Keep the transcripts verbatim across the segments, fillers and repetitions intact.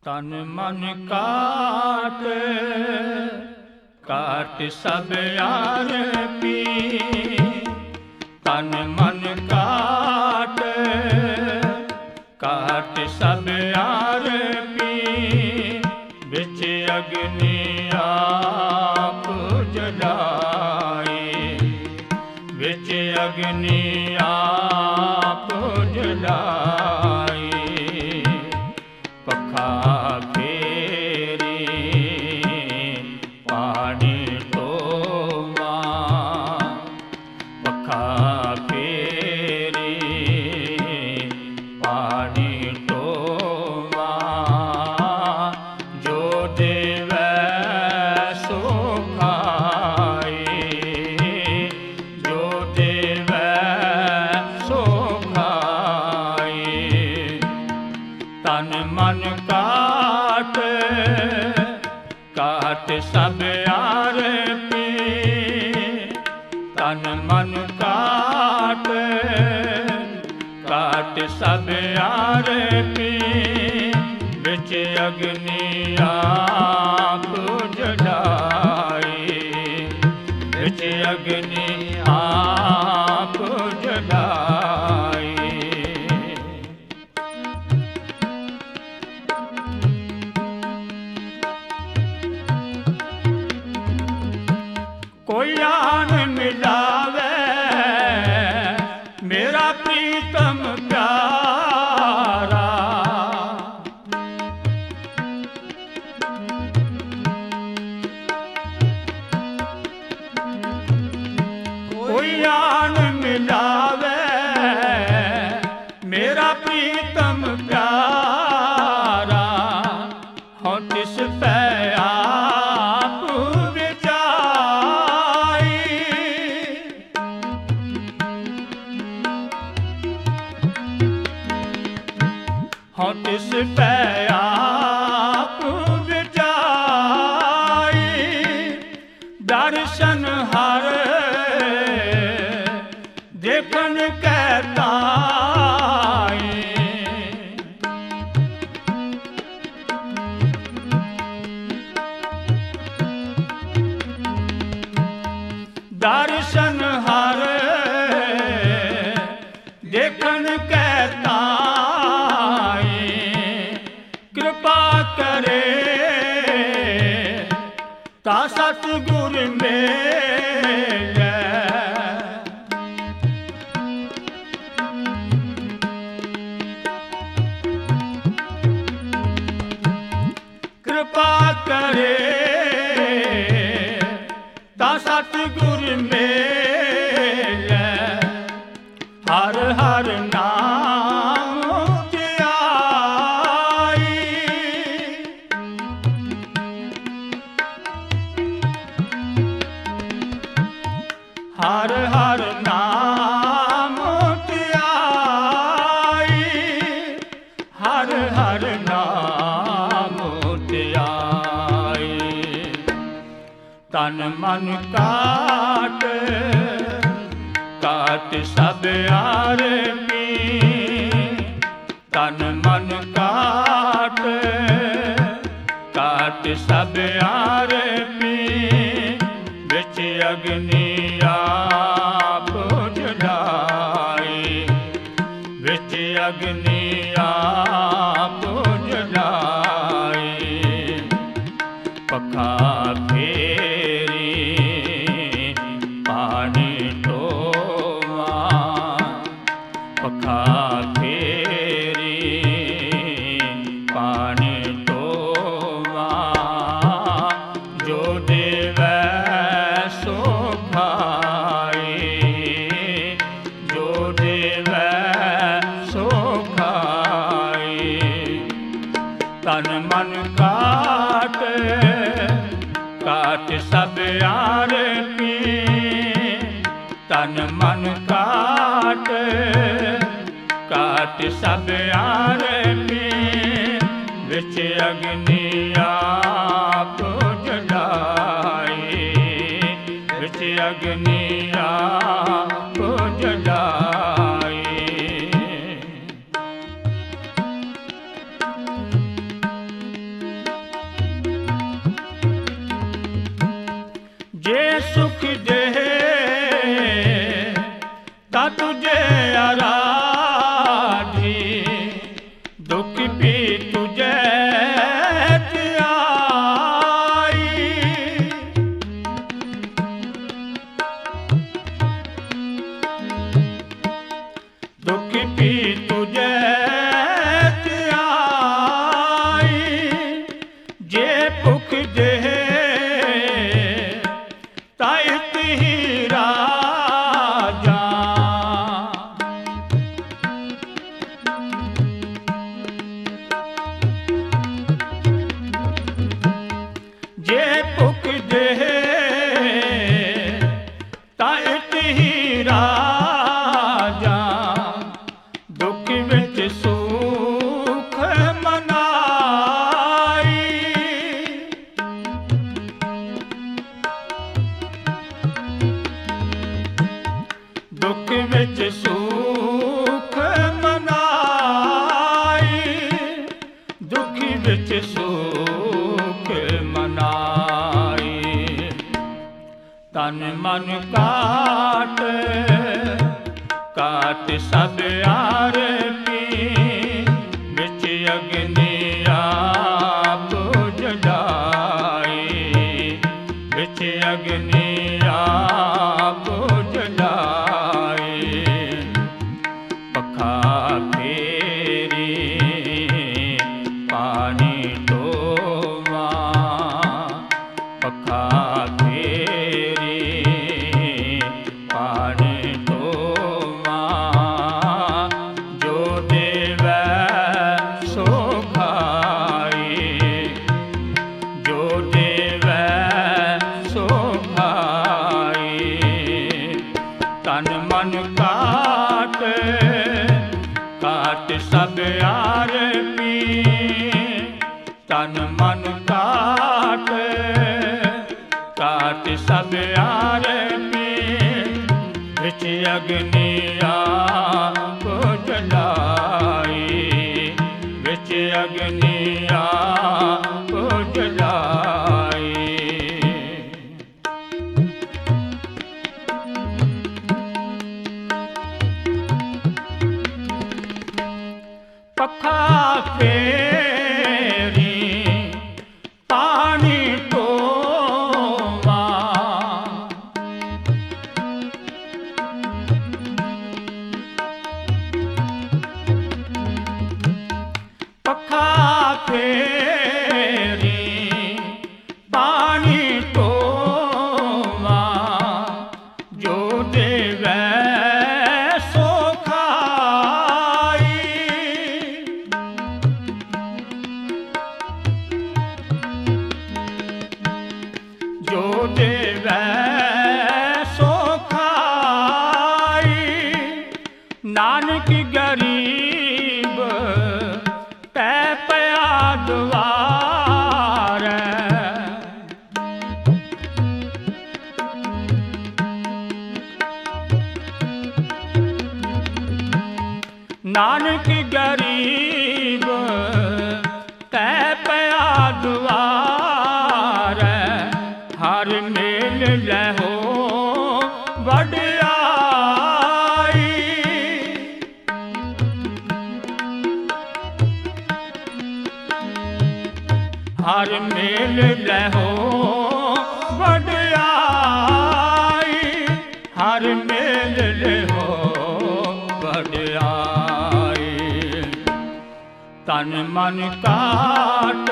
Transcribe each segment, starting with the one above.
तन मन काट काट सब यार पी, तन मन काट काट सब यार पी, बिच अग्नि आप जलाए, बिच अग्नि आप जलाए। पखा फेरी पानी टोवा, पखा फेरी पानी टोवा, जो देवै सो खाए, जो देवै सो खाए। तन मन काट काट सब यार पी, तन मन काट काट सब यार पी, बिच अग्नि आप जलाए, बिच अग्नि आप जलाए। कोई आन मिलावे मेरा प्रीतम प्यारा, कोई आन मिलावे मेरा प्रीतम प्यारा, हों तिस पै हों तिस पै आप विचाई। दर्शन हर देखन कै ताई, दर्शन हर देखन कै ताई। कृपा करे ता सतगुर मेले, कृपा करे ता सतगुर मेले। हर हर नाम हर हर नाम ध्याई, हर हर नाम ध्याई। तन मन काट काट सब यार पी, तन मन काट काट सब यार पी, बिच अग्नि आप जलाए, बिच अग्नि आप जलाए। पखा फेरी पानी टोवा, पखा फेरी पानी टोवा, जो देवै सो खाए, जो देवै सो खाए। तन मन काट काट सब यार पी, तन मन काट काट सब यार पी, बिच अग्नि आप जलाए, बिच अग्नि आप जलाए। सुख मनाई। तन मन काट काट सब आरती, बिच अग्नि आप जलाई, बिच अग्नि आप जलाई। पखा फेरी पानी ढोवा, पखा फेरी पानी ढोवा, जो देवै सो खाई, जो देवै सो खाई। तन मन काट काट सब आरती, तन मन काट काट सब आरती, बिच अग्नि आप जलाई, बिच अग्नि आप जलाई। पखा फेरी पानी ढोवा, पखा फेरी पानी ढोवा, जो देवै सो खाई। जो देवै सो खाई। नानक गरीब तै पया द्वार, नानक गरीब तै पया द्वार। हर मेल लहो वड्याई, हर मेल लहो वड्याई, हर मेल लहो वड्याई। तन मन काट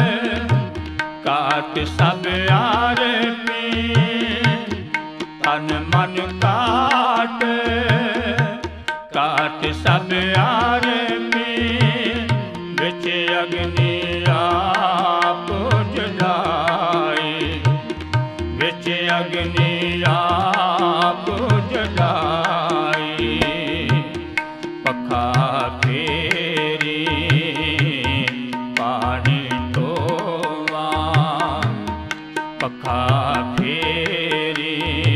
काट सब आरती, तन मन काट काट सब आरती, बिच अग्नि आप जलाई, बिच अग्नि आप जलाई। पखा फेरी पानी ढोवा, पखा फेरी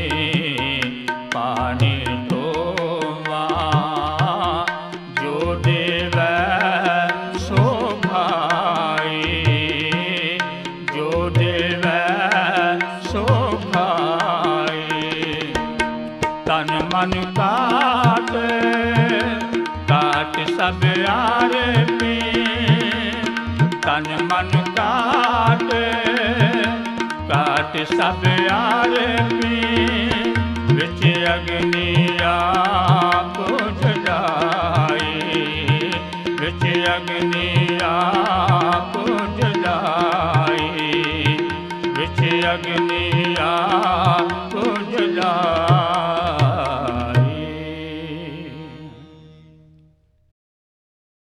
पानी ढोवा, जो देवै सो खाई, जो देवै सो खाई। तन मन काट काट सब आरती, तन मन काट काट सब आरती, बिच अग्नि